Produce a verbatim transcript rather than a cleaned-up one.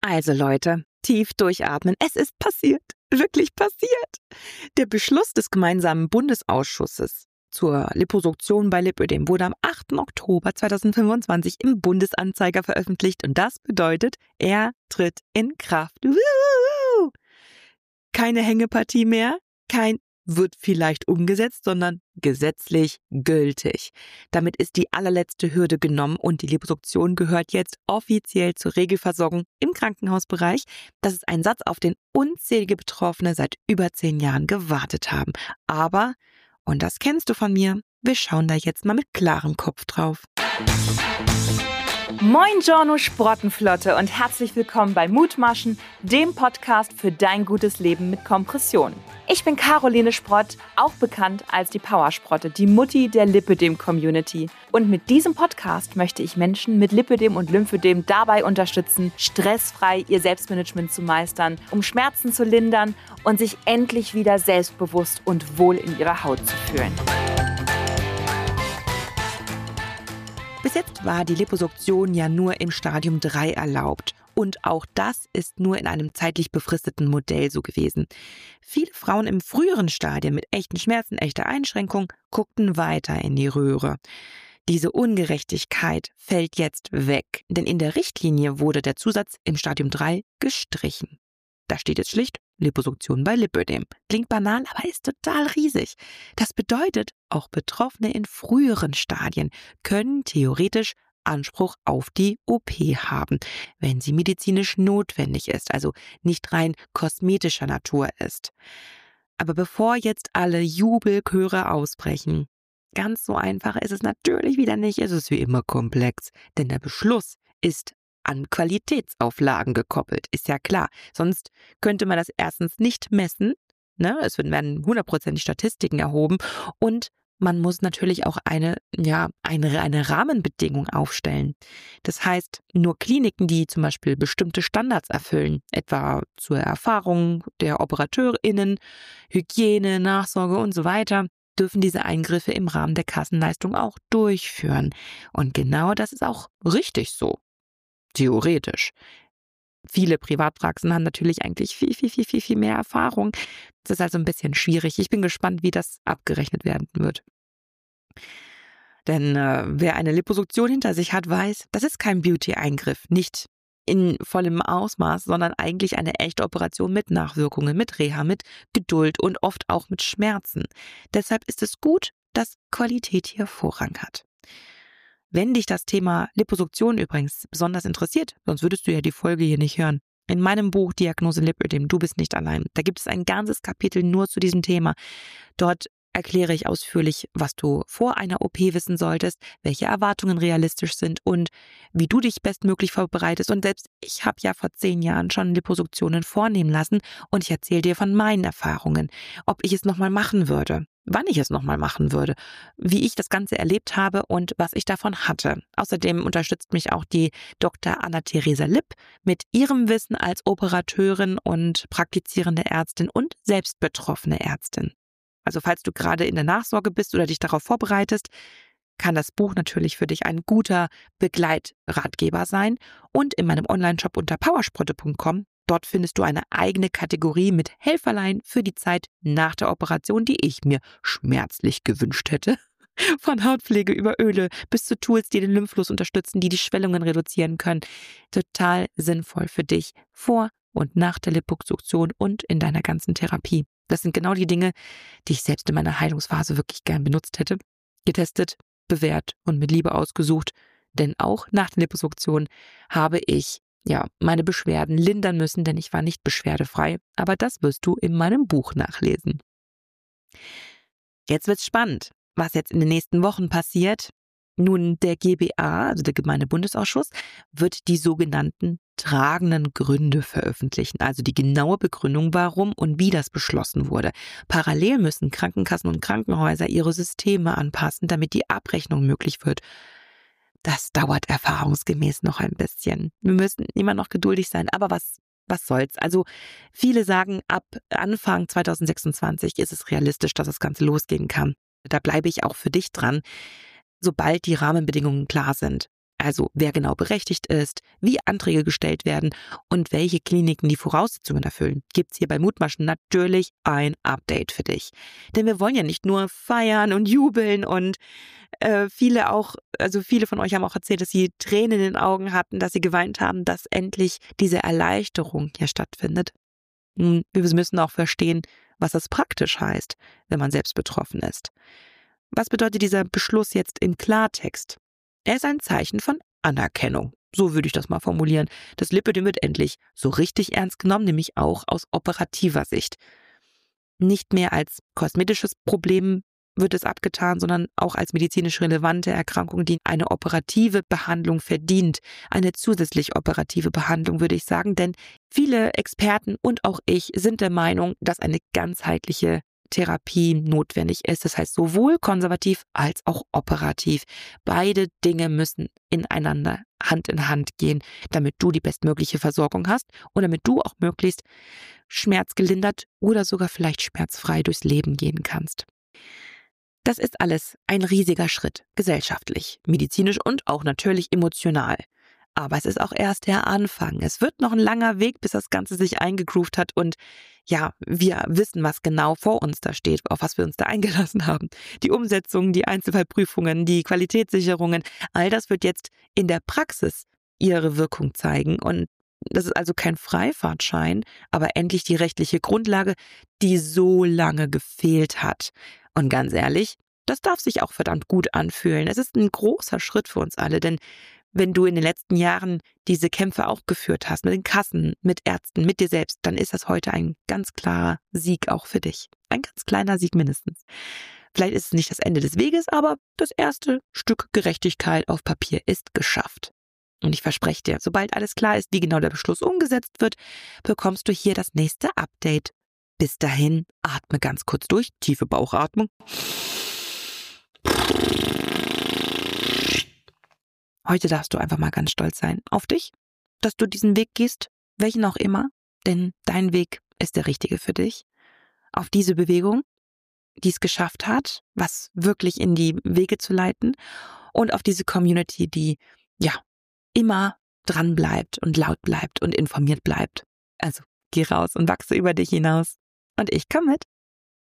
Also Leute, tief durchatmen. Es ist passiert. Wirklich passiert. Der Beschluss des gemeinsamen Bundesausschusses zur Liposuktion bei Lipödem wurde am achten Oktober zweitausendfünfundzwanzig im Bundesanzeiger veröffentlicht und das bedeutet, er tritt in Kraft. Wuhu! Keine Hängepartie mehr, kein wird vielleicht umgesetzt, sondern gesetzlich gültig. Damit ist die allerletzte Hürde genommen und die Liposuktion gehört jetzt offiziell zur Regelversorgung im Krankenhausbereich. Das ist ein Satz, auf den unzählige Betroffene seit über zehn Jahren gewartet haben. Aber, und das kennst du von mir, wir schauen da jetzt mal mit klarem Kopf drauf. Moin Giorno Sprottenflotte und herzlich willkommen bei Mutmaschen, dem Podcast für dein gutes Leben mit Kompression. Ich bin Caroline Sprott, auch bekannt als die Powersprotte, die Mutti der Lipödem-Community. Und mit diesem Podcast möchte ich Menschen mit Lipödem und Lymphödem dabei unterstützen, stressfrei ihr Selbstmanagement zu meistern, um Schmerzen zu lindern und sich endlich wieder selbstbewusst und wohl in ihrer Haut zu fühlen. Bis jetzt war die Liposuktion ja nur im Stadium drei erlaubt. Und auch das ist nur in einem zeitlich befristeten Modell so gewesen. Viele Frauen im früheren Stadium mit echten Schmerzen, echter Einschränkung, guckten weiter in die Röhre. Diese Ungerechtigkeit fällt jetzt weg, denn in der Richtlinie wurde der Zusatz im Stadium drei gestrichen. Da steht jetzt schlicht Liposuktion bei Lipödem. Klingt banal, aber ist total riesig. Das bedeutet, auch Betroffene in früheren Stadien können theoretisch Anspruch auf die O P haben, wenn sie medizinisch notwendig ist, also nicht rein kosmetischer Natur ist. Aber bevor jetzt alle Jubelchöre ausbrechen, ganz so einfach ist es natürlich wieder nicht, es ist wie immer komplex, denn der Beschluss ist an Qualitätsauflagen gekoppelt, ist ja klar. Sonst könnte man das erstens nicht messen, ne? Es werden hundertprozentig Statistiken erhoben und man muss natürlich auch eine, ja, eine, eine Rahmenbedingung aufstellen. Das heißt, nur Kliniken, die zum Beispiel bestimmte Standards erfüllen, etwa zur Erfahrung der OperateurInnen, Hygiene, Nachsorge und so weiter, dürfen diese Eingriffe im Rahmen der Kassenleistung auch durchführen. Und genau das ist auch richtig so. Theoretisch. Viele Privatpraxen haben natürlich eigentlich viel, viel, viel, viel, viel mehr Erfahrung. Das ist also ein bisschen schwierig. Ich bin gespannt, wie das abgerechnet werden wird. Denn äh, wer eine Liposuktion hinter sich hat, weiß, das ist kein Beauty-Eingriff. Nicht in vollem Ausmaß, sondern eigentlich eine echte Operation mit Nachwirkungen, mit Reha, mit Geduld und oft auch mit Schmerzen. Deshalb ist es gut, dass Qualität hier Vorrang hat. Wenn dich das Thema Liposuktion übrigens besonders interessiert, sonst würdest du ja die Folge hier nicht hören. In meinem Buch Diagnose Lipödem, du bist nicht allein, da gibt es ein ganzes Kapitel nur zu diesem Thema. Dort erkläre ich ausführlich, was du vor einer O P wissen solltest, welche Erwartungen realistisch sind und wie du dich bestmöglich vorbereitest. Und selbst ich habe ja vor zehn Jahren schon Liposuktionen vornehmen lassen und ich erzähle dir von meinen Erfahrungen, ob ich es nochmal machen würde, wann ich es nochmal machen würde, wie ich das Ganze erlebt habe und was ich davon hatte. Außerdem unterstützt mich auch die Doktor Anna-Theresa Lipp mit ihrem Wissen als Operateurin und praktizierende Ärztin und selbst betroffene Ärztin. Also falls du gerade in der Nachsorge bist oder dich darauf vorbereitest, kann das Buch natürlich für dich ein guter Begleitratgeber sein. Und in meinem Onlineshop unter powersprotte punkt com, dort findest du eine eigene Kategorie mit Helferlein für die Zeit nach der Operation, die ich mir schmerzlich gewünscht hätte. Von Hautpflege über Öle bis zu Tools, die den Lymphfluss unterstützen, die die Schwellungen reduzieren können. Total sinnvoll für dich vor und nach der Liposuktion und in deiner ganzen Therapie. Das sind genau die Dinge, die ich selbst in meiner Heilungsphase wirklich gern benutzt hätte. Getestet, bewährt und mit Liebe ausgesucht. Denn auch nach der Liposuktion habe ich ja meine Beschwerden lindern müssen, denn ich war nicht beschwerdefrei. Aber das wirst du in meinem Buch nachlesen. Jetzt wird's spannend, was jetzt in den nächsten Wochen passiert. Nun, der G B A, also der Gemeindebundesausschuss, wird die sogenannten tragenden Gründe veröffentlichen, also die genaue Begründung, warum und wie das beschlossen wurde. Parallel müssen Krankenkassen und Krankenhäuser ihre Systeme anpassen, damit die Abrechnung möglich wird. Das dauert erfahrungsgemäß noch ein bisschen. Wir müssen immer noch geduldig sein, aber was, was soll's? Also viele sagen, ab Anfang zweitausendsechsundzwanzig ist es realistisch, dass das Ganze losgehen kann. Da bleibe ich auch für dich dran, sobald die Rahmenbedingungen klar sind. Also wer genau berechtigt ist, wie Anträge gestellt werden und welche Kliniken die Voraussetzungen erfüllen, gibt's hier bei Mutmaschen natürlich ein Update für dich. Denn wir wollen ja nicht nur feiern und jubeln und äh, viele auch, also viele von euch haben auch erzählt, dass sie Tränen in den Augen hatten, dass sie geweint haben, dass endlich diese Erleichterung hier stattfindet. Wir müssen auch verstehen, was das praktisch heißt, wenn man selbst betroffen ist. Was bedeutet dieser Beschluss jetzt im Klartext? Er ist ein Zeichen von Anerkennung. So würde ich das mal formulieren. Das Lipödem wird endlich so richtig ernst genommen, nämlich auch aus operativer Sicht. Nicht mehr als kosmetisches Problem wird es abgetan, sondern auch als medizinisch relevante Erkrankung, die eine operative Behandlung verdient. Eine zusätzlich operative Behandlung, würde ich sagen, denn viele Experten und auch ich sind der Meinung, dass eine ganzheitliche Therapie notwendig ist. Das heißt sowohl konservativ als auch operativ. Beide Dinge müssen ineinander Hand in Hand gehen, damit du die bestmögliche Versorgung hast und damit du auch möglichst schmerzgelindert oder sogar vielleicht schmerzfrei durchs Leben gehen kannst. Das ist alles ein riesiger Schritt, gesellschaftlich, medizinisch und auch natürlich emotional. Aber es ist auch erst der Anfang. Es wird noch ein langer Weg, bis das Ganze sich eingegroovt hat und ja, wir wissen, was genau vor uns da steht, auf was wir uns da eingelassen haben. Die Umsetzung, die Einzelfallprüfungen, die Qualitätssicherungen, all das wird jetzt in der Praxis ihre Wirkung zeigen und das ist also kein Freifahrtschein, aber endlich die rechtliche Grundlage, die so lange gefehlt hat. Und ganz ehrlich, das darf sich auch verdammt gut anfühlen. Es ist ein großer Schritt für uns alle, denn wenn du in den letzten Jahren diese Kämpfe auch geführt hast, mit den Kassen, mit Ärzten, mit dir selbst, dann ist das heute ein ganz klarer Sieg auch für dich. Ein ganz kleiner Sieg mindestens. Vielleicht ist es nicht das Ende des Weges, aber das erste Stück Gerechtigkeit auf Papier ist geschafft. Und ich verspreche dir, sobald alles klar ist, wie genau der Beschluss umgesetzt wird, bekommst du hier das nächste Update. Bis dahin, atme ganz kurz durch, tiefe Bauchatmung. Heute darfst du einfach mal ganz stolz sein auf dich, dass du diesen Weg gehst, welchen auch immer, denn dein Weg ist der richtige für dich. Auf diese Bewegung, die es geschafft hat, was wirklich in die Wege zu leiten und auf diese Community, die ja immer dran bleibt und laut bleibt und informiert bleibt. Also geh raus und wachse über dich hinaus. Und ich komme mit.